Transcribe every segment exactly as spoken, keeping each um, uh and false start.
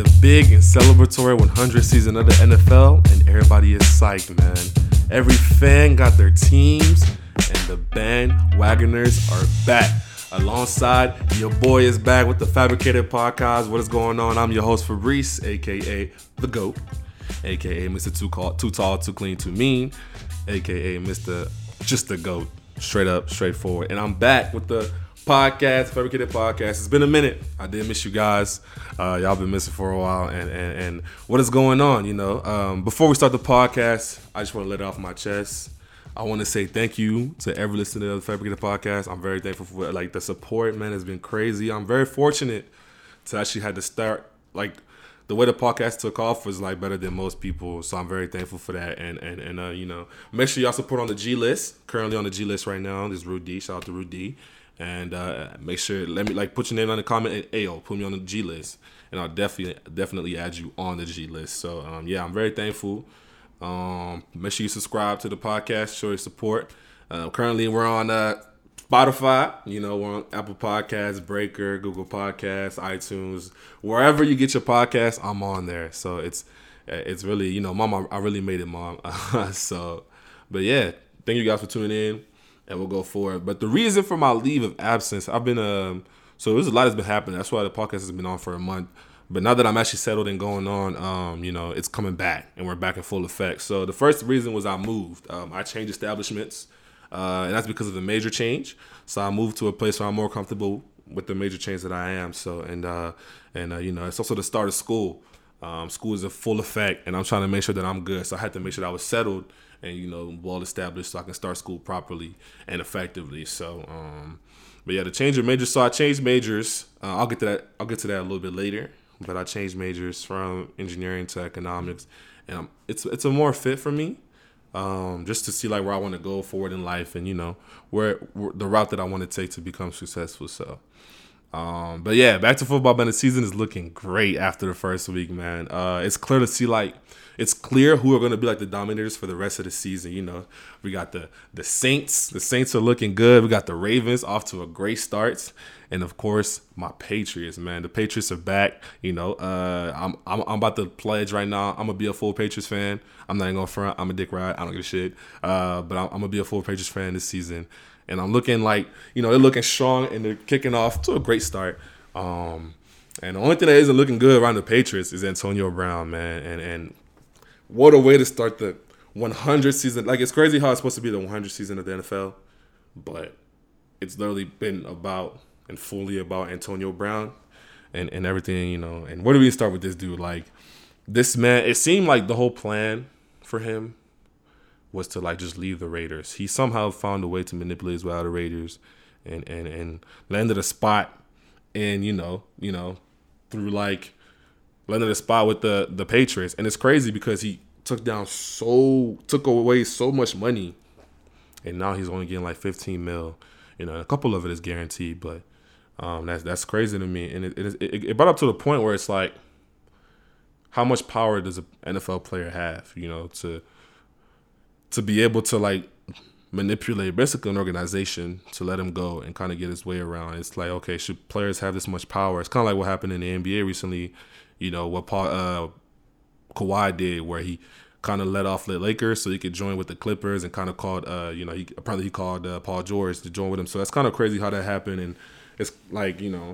the big and celebratory one hundredth season of the N F L, and everybody is psyched, man. Every fan got their teams, and the bandwagoners are back. Alongside, your boy is back with the Fabricated Podcast. What is going on? I'm your host, Fabrice, a k a. The GOAT, a k a. Mister Too, Call, Too Tall, Too Clean, Too Mean, a k a. Mister Just the GOAT. Straight up, straightforward. And I'm back with the podcast, Fabricated Podcast. It's been a minute. I did miss you guys. Uh, y'all been missing for a while. And, and, and what is going on, you know? Um, before we start the podcast, I just want to let it off my chest. I want to say thank you to every listener to the Fabricated Podcast. I'm very thankful for like the support, man. It's been crazy. I'm very fortunate to actually had to start, like, the way the podcast took off was like better than most people, so I'm very thankful for that. And and and uh, you know, make sure y'all support on the G list. Currently on the G list right now. This is Rudy. Shout out to Rudy. And uh, make sure let me like put your name on the comment and Ayo, put me on the G list, and I'll definitely definitely add you on the G list. So um, yeah, I'm very thankful. Um, make sure you subscribe to the podcast, show your support. Uh, currently we're on uh, Spotify, you know, we're on Apple Podcasts, Breaker, Google Podcasts, iTunes, wherever you get your podcasts, I'm on there. So it's it's really, you know, mom, I really made it, mom. So, but yeah, thank you guys for tuning in, and we'll go forward. But the reason for my leave of absence, I've been, um, so there's a lot that's been happening. That's why the podcast has been on for a month. But now that I'm actually settled and going on, um, you know, it's coming back, and we're back in full effect. So the first reason was I moved. Um, I changed establishments. Uh, and that's because of the major change. So I moved to a place where I'm more comfortable with the major change that I am. So and uh, and uh, you know, it's also the start of school. Um, school is in full effect, and I'm trying to make sure that I'm good. So I had to make sure that I was settled and, you know, well established, so I can start school properly and effectively. So, um, but yeah, the change of majors. So I changed majors. Uh, I'll get to that. I'll get to that a little bit later. But I changed majors from engineering to economics, and I'm, it's it's a more fit for me. Um, just to see like where I want to go forward in life, and you know where, where the route that I want to take to become successful. So, um, but yeah, back to football. Man, the season is looking great after the first week, man. Uh, it's clear to see like it's clear who are going to be like the dominators for the rest of the season. You know, we got the the Saints. The Saints are looking good. We got the Ravens off to a great start. And of course, my Patriots, man. The Patriots are back. You know, uh, I'm, I'm I'm about to pledge right now. I'm gonna be a full Patriots fan. I'm not even gonna front. I'm a dick ride. I don't give a shit. Uh, but I'm, I'm gonna be a full Patriots fan this season. And I'm looking like, you know, they're looking strong, and they're kicking off to a great start. Um, and the only thing that isn't looking good around the Patriots is Antonio Brown, man. And and what a way to start the one hundredth season. Like, it's crazy how it's supposed to be the one hundredth season of the N F L, but it's literally been about and fully about Antonio Brown and, and everything, you know. And where do we start with this dude? Like, this man, it seemed like the whole plan for him was to, like, just leave the Raiders. He somehow found a way to manipulate his way out of the Raiders and, and, and landed a spot and, you know, you know, through, like, landed a spot with the, the Patriots. And it's crazy because he took down so, took away so much money, and now he's only getting, like, fifteen mil. You know, a couple of it is guaranteed, but Um, that's that's crazy to me, and it, it it it brought up to the point where it's like, how much power does an N F L player have, you know, to to be able to like manipulate basically an organization to let him go and kind of get his way around? It's like, okay, should players have this much power? It's kind of like what happened in the N B A recently, you know, what Paul uh, Kawhi did, where he kind of let off the Lakers so he could join with the Clippers, and kind of called, uh, you know, he apparently he called uh, Paul George to join with him. So that's kind of crazy how that happened. And it's like, you know,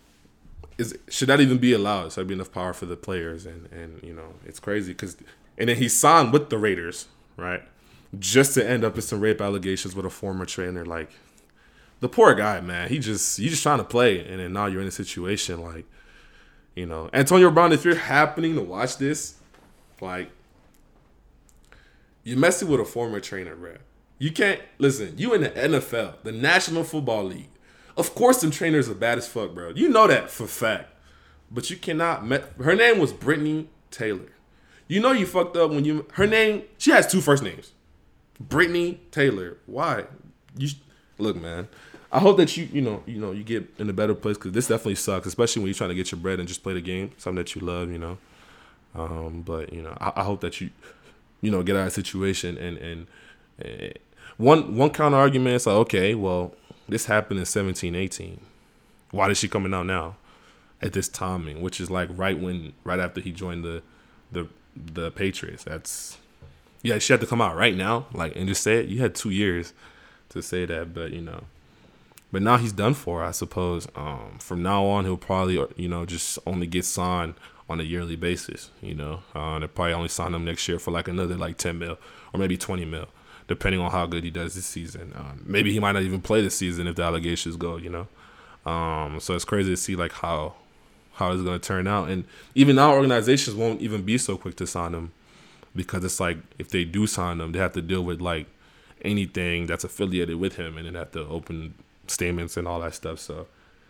is should that even be allowed? Should there be enough power for the players? And, and you know, it's crazy because, and then he signed with the Raiders, right? Just to end up in some rape allegations with a former trainer. Like, the poor guy, man, he just, he just trying to play. And then now you're in a situation like, you know, Antonio Brown, if you're happening to watch this, like, you're messing with a former trainer, bro. You can't, listen, you in the N F L, the National Football League. Of course, them trainers are bad as fuck, bro. You know that for a fact. But you cannot. Met, her name was Brittany Taylor. You know you fucked up when you. Her name. She has two first names. Brittany Taylor. Why? You look, man. I hope that you, you know, you know, you get in a better place, because this definitely sucks, especially when you're trying to get your bread and just play the game, something that you love, you know. Um, but you know, I, I hope that you, you know, get out of a situation and and, and one one counter argument is like, okay, well, this happened in seventeen eighteen. Why is she coming out now? at this timing, which is like right when right after he joined the the the Patriots. That's yeah, she had to come out right now, like and just say it. You had two years to say that, but you know, but now he's done for, I suppose. Um, from now on, he'll probably you know just only get signed on a yearly basis. You know, uh, they'll probably only sign him next year for like another like ten mil or maybe twenty mil, depending on how good he does this season. Um, maybe he might not even play this season if the allegations go. You know, um, so it's crazy to see like how how it's going to turn out, and even now organizations won't even be so quick to sign him because it's like if they do sign him, they have to deal with like anything that's affiliated with him, and then have to open statements and all that stuff. So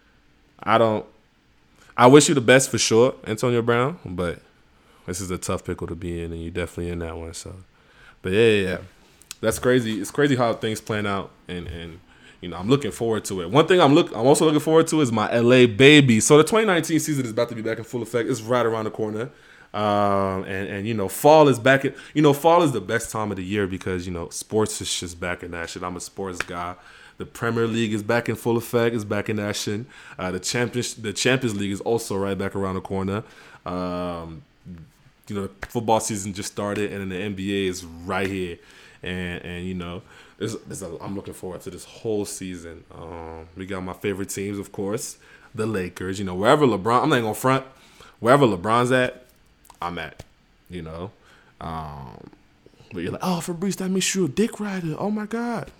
I don't. I wish you the best for sure, Antonio Brown, but this is a tough pickle to be in, and you're definitely in that one. So, but yeah, yeah, yeah. That's crazy. It's crazy how things plan out, and and you know I'm looking forward to it. One thing I'm look I'm also looking forward to is my L A baby. So the twenty nineteen season is about to be back in full effect. It's right around the corner. Um, and, and, you know, fall is back. In, you know, fall is the best time of the year because, you know, sports is just back in action. I'm a sports guy. The Premier League is back in full effect. It's back in action. Uh, the Champions the Champions League is also right back around the corner. Um, you know, football season just started, and then the N B A is right here. And, and you know, there's, there's a, I'm looking forward to this whole season. Um, we got my favorite teams, of course, the Lakers. You know, wherever LeBron, I'm not going to front. Wherever LeBron's at, I'm at, you know. Um, but you're like, oh, Fabrice, that makes you a dick rider. Oh, my God.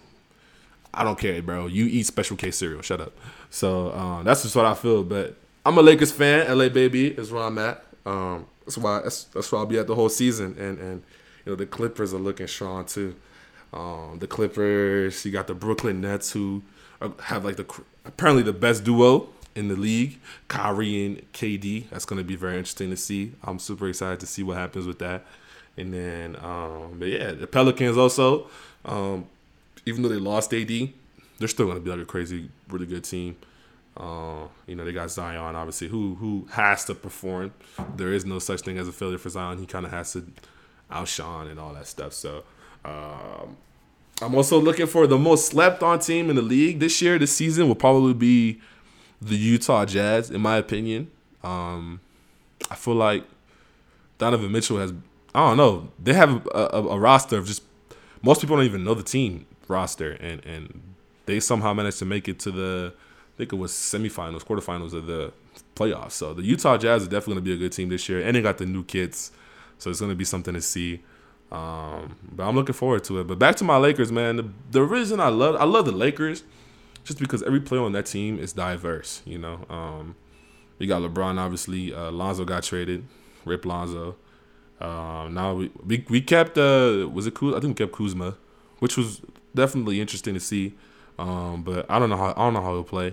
I don't care, bro. You eat Special K cereal. Shut up. So um, that's just what I feel. But I'm a Lakers fan. L A baby is where I'm at. Um, that's why that's, that's where I'll be at the whole season. And, and you know, the Clippers are looking strong, too. Um, the Clippers, you got the Brooklyn Nets, who are, have, like, the apparently the best duo in the league, Kyrie and K D. That's going to be very interesting to see. I'm super excited to see what happens with that. And then, um, but yeah, the Pelicans also, um, even though they lost A D, they're still going to be like a crazy, really good team. Uh, you know, they got Zion, obviously, who who has to perform. There is no such thing as a failure for Zion. He kind of has to outshine and all that stuff. So, um, I'm also looking for the most slept-on team in the league this year, this season, will probably be the Utah Jazz, in my opinion. Um, I feel like Donovan Mitchell has, I don't know, they have a, a, a roster of just, most people don't even know the team roster, and, and they somehow managed to make it to the, I think it was semifinals, quarterfinals of the playoffs. So the Utah Jazz is definitely going to be a good team this year, and they got the new kids, so it's going to be something to see. Um, but I'm looking forward to it. But back to my Lakers, man. The, the reason I love, I love the Lakers, just because every player on that team is diverse, you know. Um, you got LeBron, obviously. Uh, Lonzo got traded. Rip Lonzo. Um, now we, we we kept, uh, was it Kuzma? I think we kept Kuzma, which was definitely interesting to see. Um, but I don't know how I don't know how he'll play.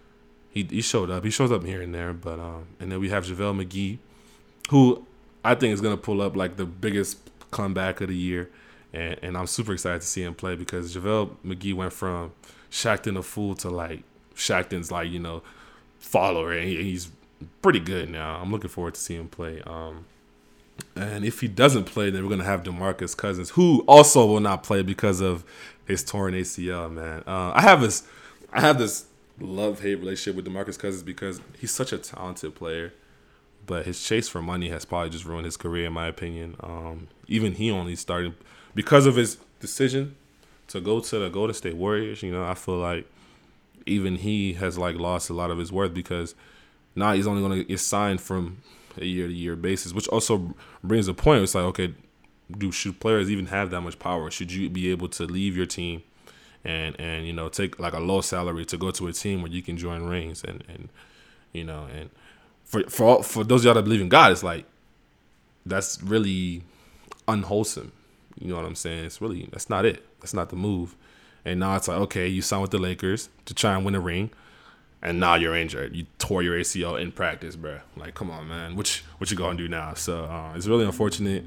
He he showed up. He shows up here and there. But um, and then we have JaVale McGee, who I think is gonna pull up like the biggest comeback of the year, and and I'm super excited to see him play because JaVale McGee went from Shaqtin' a fool to like Shaqtin's like, you know, follower, and he, he's pretty good now. I'm looking forward to seeing him play. Um, and if he doesn't play, then we're gonna have DeMarcus Cousins, who also will not play because of his torn A C L. Man, uh, I have this, I have this love-hate relationship with DeMarcus Cousins because he's such a talented player, but his chase for money has probably just ruined his career, in my opinion. Um, even he only started because of his decision to go to the Golden State Warriors. You know, I feel like even he has like lost a lot of his worth because now he's only going to get signed from a year-to-year basis, which also brings a point. It's like, okay, do should players even have that much power? Should you be able to leave your team and and you know take like a low salary to go to a team where you can join rings and and you know and for for all, for those of y'all that believe in God, it's like that's really unwholesome. You know what I'm saying? It's really that's not it. That's not the move. And now it's like, okay, you signed with the Lakers to try and win a ring, and now you're injured. You tore your A C L in practice, bro. Like, come on, man. What you, what you gonna do now? So uh, it's really unfortunate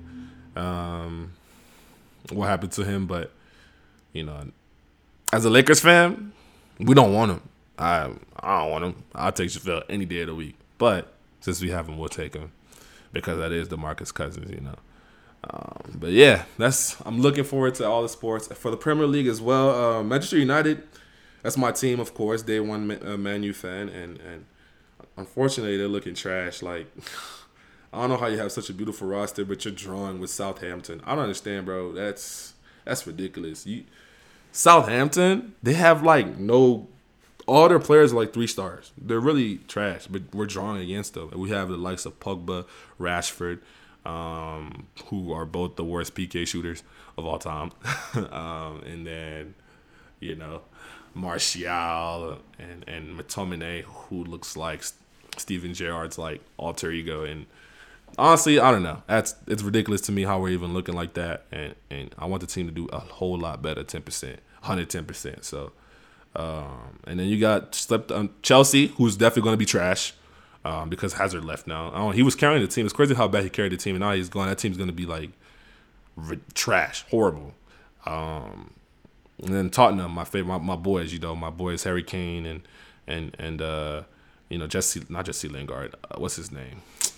um, what happened to him. But you know, as a Lakers fan, we don't want him. I I don't want him. I'll take JaVale any day of the week. But since we have him, we'll take him because that is DeMarcus Cousins, you know. Um, but yeah, that's I'm looking forward to all the sports for the Premier League as well. Uh, Manchester United, that's my team, of course. Day one uh, Man U fan, and and unfortunately, they're looking trash. Like, I don't know how you have such a beautiful roster, but you're drawing with Southampton. I don't understand, bro. That's that's ridiculous. You Southampton, they have like no. All their players are like three stars. They're really trash, but we're drawing against them. And we have the likes of Pogba, Rashford, um, who are both the worst P K shooters of all time. um, and then, you know, Martial and, and McTominay, who looks like Steven Gerrard's like alter ego. And honestly, I don't know. That's It's ridiculous to me how we're even looking like that. And, and I want the team to do a whole lot better, ten percent, one hundred ten percent. So, Um, and then you got slept on Chelsea, who's definitely going to be trash um, because Hazard left now. I don't, he was carrying the team. It's crazy how bad he carried the team, and now he's gone. That team's going to be like re- trash, horrible. Um, and then Tottenham, my favorite, my, my boys, you know, my boys Harry Kane and and and uh, you know Jesse, not Jesse Lingard. Uh, what's his name?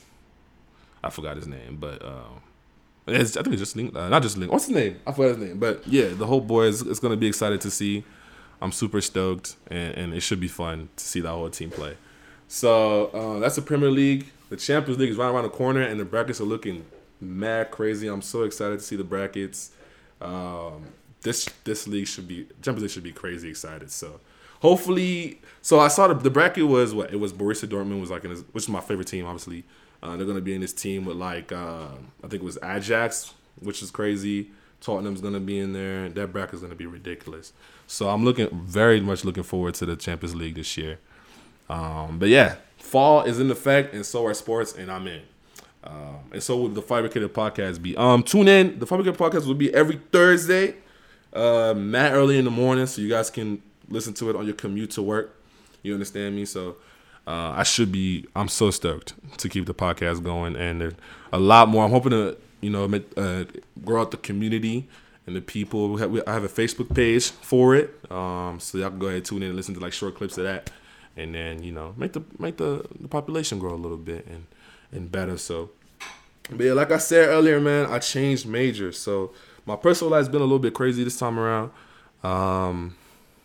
I forgot his name, but um, it's, I think it's just uh, not just Lingard. What's his name? I forgot his name, but yeah, the whole boys is going to be excited to see. I'm super stoked, and, and it should be fun to see that whole team play. So uh, that's the Premier League. The Champions League is right around the corner, and the brackets are looking mad crazy. I'm so excited to see the brackets. Um, this this league should be Champions League should be crazy excited. So hopefully, so I saw the, the bracket was what it was. Borussia Dortmund was like, in his, which is my favorite team, obviously. Uh, they're gonna be in this team with like uh, I think it was Ajax, which is crazy. Tottenham's gonna be in there. That bracket's gonna be ridiculous. So I'm looking very much looking forward to the Champions League this year. Um, but yeah, fall is in effect, and so are sports, and I'm in. Um, and so will the Fabricated Podcast be. Um, tune in. The Fabricated Podcast will be every Thursday, uh, mad early in the morning, so you guys can listen to it on your commute to work. You understand me? So uh, I should be. I'm so stoked to keep the podcast going, and there's a lot more. I'm hoping to, you know, make, uh, grow out the community. And the people, we have, we, I have a Facebook page for it, um, so y'all can go ahead and tune in and listen to like short clips of that, and then you know make the make the, the population grow a little bit and and better. So, but yeah, like I said earlier, man, I changed majors, so my personal life has been a little bit crazy this time around. Um,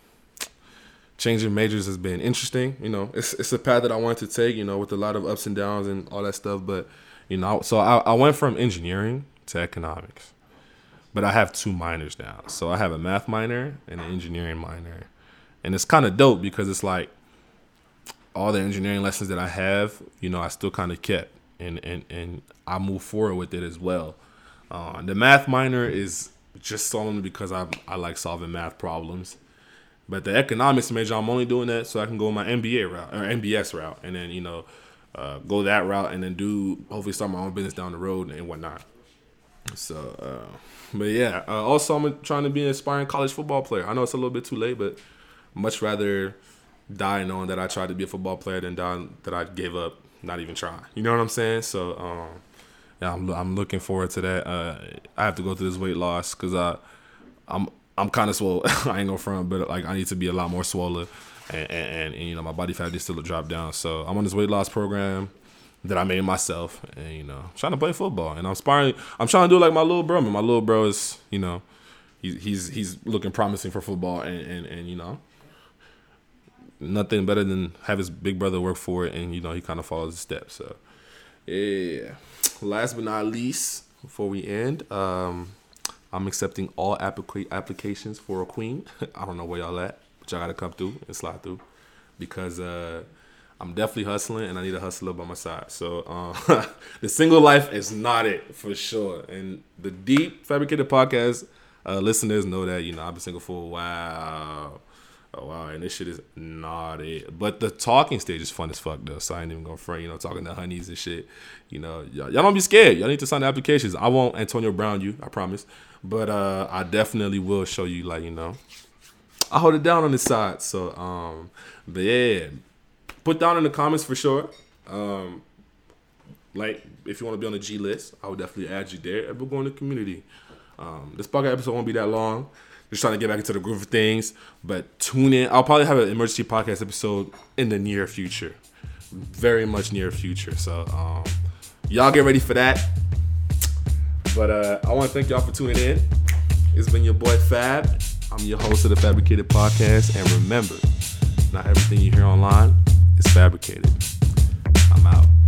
changing majors has been interesting. You know, it's it's a path that I wanted to take. You know, with a lot of ups and downs and all that stuff. But you know, so I, I went from engineering to economics. But I have two minors now. So I have a math minor and an engineering minor. And it's kind of dope because it's like all the engineering lessons that I have, you know, I still kind of kept. And, and, and I move forward with it as well. Uh, the math minor is just solely because I I like solving math problems. But the economics major, I'm only doing that so I can go my M B A route or M B S route. And then, you know, uh, go that route and then do, hopefully start my own business down the road and whatnot. So, uh, but yeah, uh, also I'm trying to be an aspiring college football player. I know it's a little bit too late, but much rather die knowing that I tried to be a football player than die that I gave up not even trying. You know what I'm saying? So, um, yeah, I'm I'm looking forward to that. Uh, I have to go through this weight loss because I I'm I'm kind of swole. I ain't gonna front, but like I need to be a lot more swollen, and, and, and you know my body fat needs to drop down. So I'm on this weight loss program that I made myself, and you know, I'm trying to play football, and I'm aspiring. I'm trying to do it like my little bro. My little bro is, you know, he, he's he's looking promising for football, and, and, and you know, nothing better than have his big brother work for it, and you know, he kind of follows his steps. So, yeah. Last but not least, before we end, um, I'm accepting all applica- applications for a queen. I don't know where y'all at, but y'all gotta come through and slide through because. Uh, I'm definitely hustling, and I need a hustler by my side. So uh, the single life is not it, for sure. And the Deep Fabricated Podcast uh, listeners know that, you know, I've been single for a while. Oh, wow. And this shit is not it. But the talking stage is fun as fuck, though. So I ain't even going to front, you know, talking to honeys and shit. You know, y'all, y'all don't be scared. Y'all need to sign the applications. I won't Antonio Brown you, I promise. But uh, I definitely will show you, like, you know, I hold it down on the side. So, um, but yeah. Put down in the comments for sure. Um, like, if you want to be on the G list, I would definitely add you there. And we'll go in the community. Um, this podcast episode won't be that long. Just trying to get back into the groove of things. But tune in. I'll probably have an emergency podcast episode in the near future. Very much near future. So, um, y'all get ready for that. But uh, I want to thank y'all for tuning in. It's been your boy Fab. I'm your host of the Fabricated Podcast. And remember, not everything you hear online is fabricated. I'm out.